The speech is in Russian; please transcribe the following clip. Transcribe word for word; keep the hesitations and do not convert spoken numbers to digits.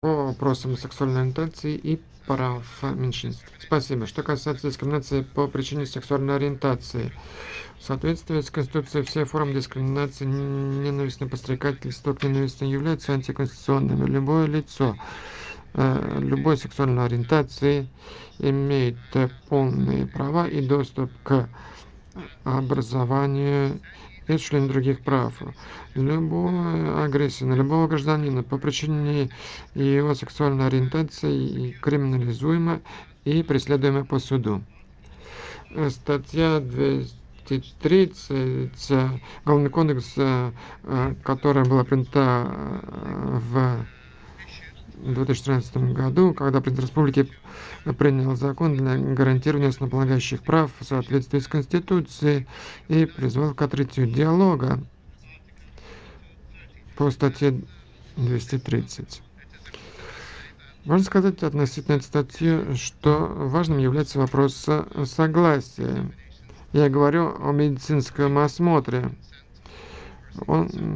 по вопросам сексуальной ориентации и прав меньшинств. Спасибо. Что касается дискриминации по причине сексуальной ориентации, в соответствии с Конституцией все формы дискриминации, ненавистное подстрекательство к ненависти являются антиконституционными. Любое лицо э, любой сексуальной ориентации имеет э, полные права и доступ к образованию и осуществлению других прав. Любая агрессия на любого гражданина по причине его сексуальной ориентации криминализуема и преследуема по суду. Э, Статья двести тридцать э, Уголовный кодекс, э, э, которая была принята э, в две тысячи тринадцатом году, когда президент республики принял закон для гарантирования основополагающих прав в соответствии с Конституцией и призвал к открытию диалога по статье двести тридцать. Можно сказать относительно этой статьи, что важным является вопрос согласия. Я говорю о медицинском осмотре. Он